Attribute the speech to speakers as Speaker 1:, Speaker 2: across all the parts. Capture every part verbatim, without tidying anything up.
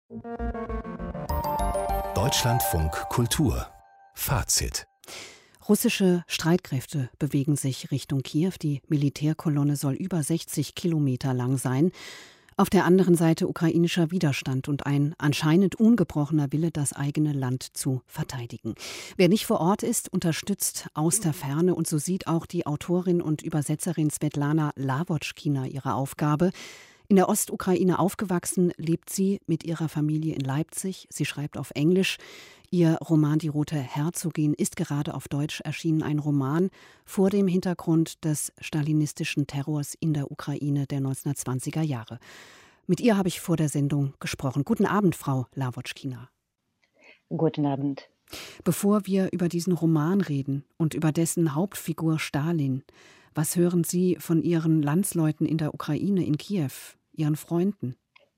Speaker 1: Deutschlandfunk Kultur Fazit.
Speaker 2: Russische Streitkräfte bewegen sich Richtung Kiew. Die Militärkolonne soll über sechzig Kilometer lang sein. Auf der anderen Seite ukrainischer Widerstand und ein anscheinend ungebrochener Wille, das eigene Land zu verteidigen. Wer nicht vor Ort ist, unterstützt aus der Ferne. Und so sieht auch die Autorin und Übersetzerin Svetlana Lawotschkina ihre Aufgabe. In der Ostukraine aufgewachsen, lebt sie mit ihrer Familie in Leipzig. Sie schreibt auf Englisch. Ihr Roman Die rote Herzogin ist gerade auf Deutsch erschienen. Ein Roman vor dem Hintergrund des stalinistischen Terrors in der Ukraine der neunzehnhundertzwanziger Jahre. Mit ihr habe ich vor der Sendung gesprochen. Guten Abend, Frau Lawotschkina.
Speaker 3: Guten Abend.
Speaker 2: Bevor wir über diesen Roman reden und über dessen Hauptfigur Stalin, was hören Sie von Ihren Landsleuten in der Ukraine, in Kiew, Ihren Freunden?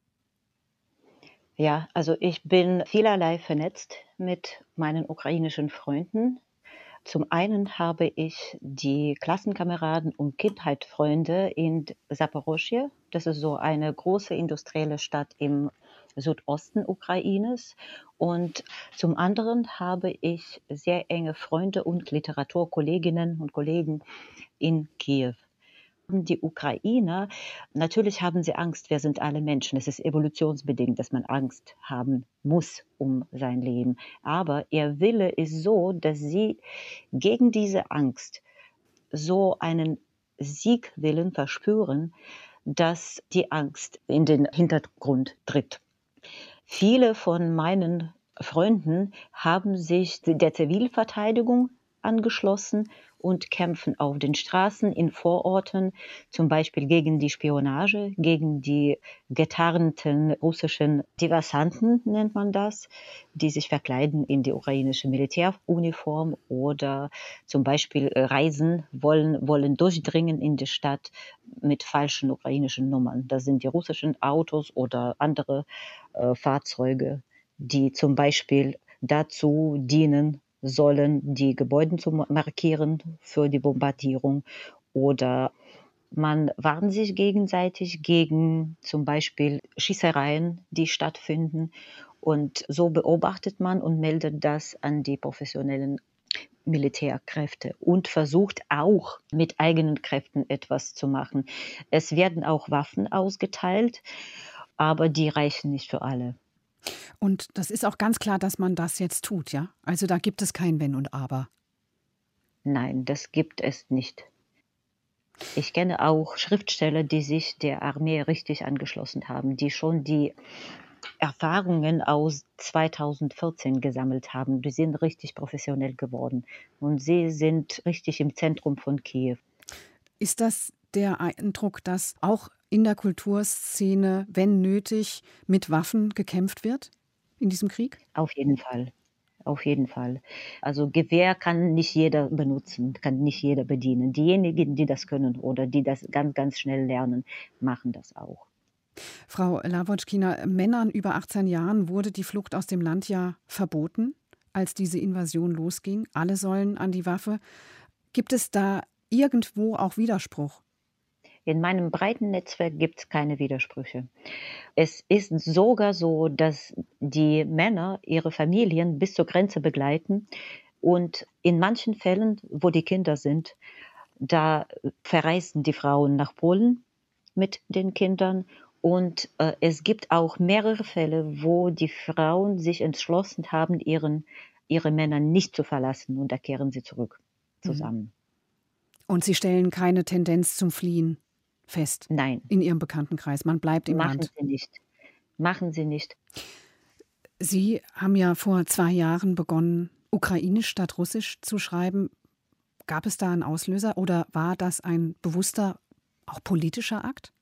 Speaker 3: Ja, also ich bin vielerlei vernetzt mit meinen ukrainischen Freunden. Zum einen habe ich die Klassenkameraden und Kindheitsfreunde in Saporoschje. Das ist so eine große industrielle Stadt im Südosten Ukraines. Und zum anderen habe ich sehr enge Freunde und Literaturkolleginnen und Kollegen in Kiew. Die Ukrainer, natürlich haben sie Angst, wir sind alle Menschen. Es ist evolutionsbedingt, dass man Angst haben muss um sein Leben. Aber ihr Wille ist so, dass sie gegen diese Angst so einen Siegwillen verspüren, dass die Angst in den Hintergrund tritt. Viele von meinen Freunden haben sich der Zivilverteidigung angeschlossen und kämpfen auf den Straßen in Vororten, zum Beispiel gegen die Spionage, gegen die getarnten russischen Diversanten, nennt man das, die sich verkleiden in die ukrainische Militäruniform oder zum Beispiel reisen wollen, wollen durchdringen in die Stadt mit falschen ukrainischen Nummern. Das sind die russischen Autos oder andere äh, Fahrzeuge, die zum Beispiel dazu dienen sollen, die Gebäude zu markieren für die Bombardierung, oder man warnt sich gegenseitig gegen zum Beispiel Schießereien, die stattfinden, und so beobachtet man und meldet das an die professionellen Militärkräfte und versucht auch mit eigenen Kräften etwas zu machen. Es werden auch Waffen ausgeteilt, aber die reichen nicht für alle.
Speaker 2: Und das ist auch ganz klar, dass man das jetzt tut, ja? Also da gibt es kein Wenn und Aber.
Speaker 3: Nein, das gibt es nicht. Ich kenne auch Schriftsteller, die sich der Armee richtig angeschlossen haben, die schon die Erfahrungen aus zweitausendvierzehn gesammelt haben. Die sind richtig professionell geworden und sie sind richtig im Zentrum von Kiew.
Speaker 2: Ist das der Eindruck, dass auch in der Kulturszene, wenn nötig, mit Waffen gekämpft wird in diesem Krieg?
Speaker 3: Auf jeden Fall. Auf jeden Fall. Also Gewehr kann nicht jeder benutzen, kann nicht jeder bedienen. Diejenigen, die das können oder die das ganz, ganz schnell lernen, machen das auch.
Speaker 2: Frau Lawotschkina, Männern über achtzehn Jahren wurde die Flucht aus dem Land ja verboten, als diese Invasion losging. Alle sollen an die Waffe. Gibt es da irgendwo auch Widerspruch?
Speaker 3: In meinem breiten Netzwerk gibt es keine Widersprüche. Es ist sogar so, dass die Männer ihre Familien bis zur Grenze begleiten und in manchen Fällen, wo die Kinder sind, da verreisen die Frauen nach Polen mit den Kindern. Und äh, es gibt auch mehrere Fälle, wo die Frauen sich entschlossen haben, ihren, ihre Männer nicht zu verlassen, und da kehren sie zurück zusammen.
Speaker 2: Und Sie stellen keine Tendenz zum Fliehen fest?
Speaker 3: Nein.
Speaker 2: In Ihrem Bekanntenkreis? Man bleibt im
Speaker 3: Machen
Speaker 2: Land?
Speaker 3: Sie nicht. Machen Sie nicht.
Speaker 2: Sie haben ja vor zwei Jahren begonnen, Ukrainisch statt Russisch zu schreiben. Gab es da einen Auslöser oder war das ein bewusster, auch politischer Akt?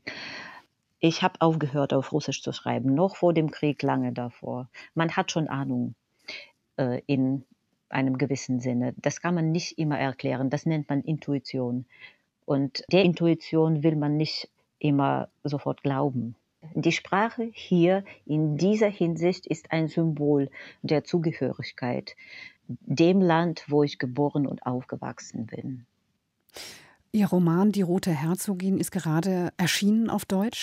Speaker 3: Ich habe aufgehört, auf Russisch zu schreiben, noch vor dem Krieg, lange davor. Man hat schon Ahnung äh, in einem gewissen Sinne. Das kann man nicht immer erklären, das nennt man Intuition. Und der Intuition will man nicht immer sofort glauben. Die Sprache hier in dieser Hinsicht ist ein Symbol der Zugehörigkeit, dem Land, wo ich geboren und aufgewachsen bin.
Speaker 2: Ihr Roman Die rote Herzogin ist gerade erschienen auf Deutsch.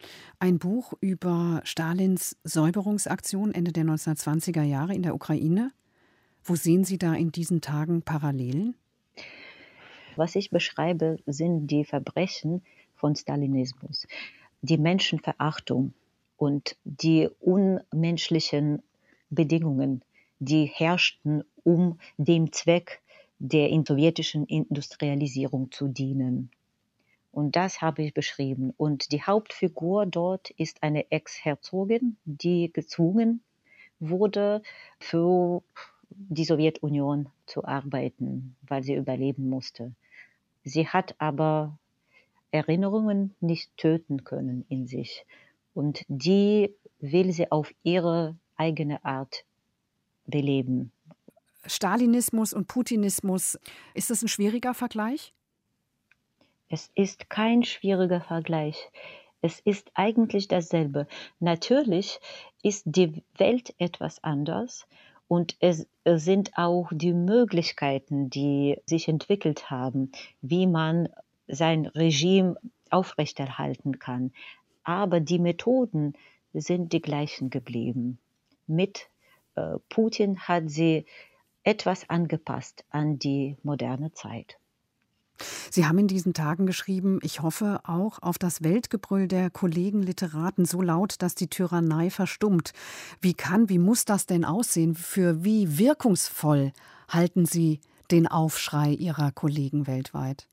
Speaker 2: Ein Buch über Stalins Säuberungsaktion Ende der neunzehnhundertzwanziger Jahre in der Ukraine. Wo sehen Sie da in diesen Tagen Parallelen?
Speaker 3: Was ich beschreibe, sind die Verbrechen von Stalinismus, die Menschenverachtung und die unmenschlichen Bedingungen, die herrschten, um dem Zweck der sowjetischen Industrialisierung zu dienen. Und das habe ich beschrieben. Und die Hauptfigur dort ist eine Ex-Herzogin, die gezwungen wurde, für die Sowjetunion zu arbeiten, weil sie überleben musste. Sie hat aber Erinnerungen nicht töten können in sich. Und die will sie auf ihre eigene Art beleben.
Speaker 2: Stalinismus und Putinismus, ist das ein schwieriger Vergleich?
Speaker 3: Es ist kein schwieriger Vergleich. Es ist eigentlich dasselbe. Natürlich ist die Welt etwas anders und es sind auch die Möglichkeiten, die sich entwickelt haben, wie man sein Regime aufrechterhalten kann. Aber die Methoden sind die gleichen geblieben. Mit äh, Putin hat sie etwas angepasst an die moderne Zeit.
Speaker 2: Sie haben in diesen Tagen geschrieben, ich hoffe auch auf das Weltgebrüll der Kollegen Literaten so laut, dass die Tyrannei verstummt. Wie kann, wie muss das denn aussehen? Für wie wirkungsvoll halten Sie den Aufschrei Ihrer Kollegen weltweit?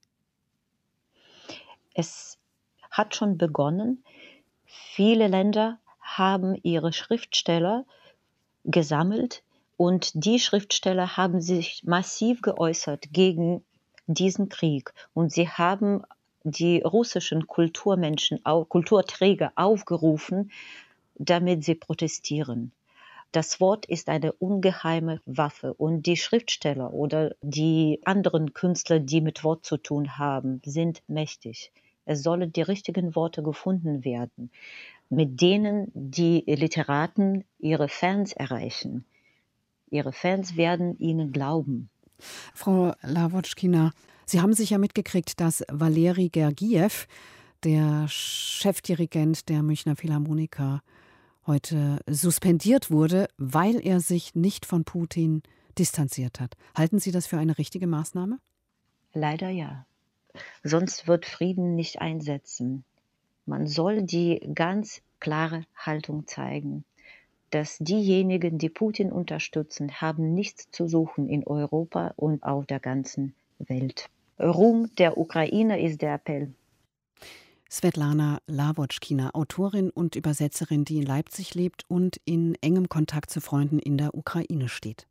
Speaker 3: Es hat schon begonnen. Viele Länder haben ihre Schriftsteller gesammelt und die Schriftsteller haben sich massiv geäußert gegen diesen Krieg. Und sie haben die russischen Kulturmenschen, Kulturträger aufgerufen, damit sie protestieren. Das Wort ist eine ungeheime Waffe und die Schriftsteller oder die anderen Künstler, die mit Wort zu tun haben, sind mächtig. Es sollen die richtigen Worte gefunden werden, mit denen die Literaten ihre Fans erreichen. Ihre Fans werden ihnen glauben.
Speaker 2: Frau Lawotschkina, Sie haben sicher mitgekriegt, dass Waleri Gergiew, der Chefdirigent der Münchner Philharmoniker, heute suspendiert wurde, weil er sich nicht von Putin distanziert hat. Halten Sie das für eine richtige Maßnahme?
Speaker 3: Leider ja. Sonst wird Frieden nicht einsetzen. Man soll die ganz klare Haltung zeigen, dass diejenigen, die Putin unterstützen, haben nichts zu suchen in Europa und auf der ganzen Welt. Ruhm der Ukraine ist der Appell.
Speaker 2: Svetlana Lawotschkina, Autorin und Übersetzerin, die in Leipzig lebt und in engem Kontakt zu Freunden in der Ukraine steht.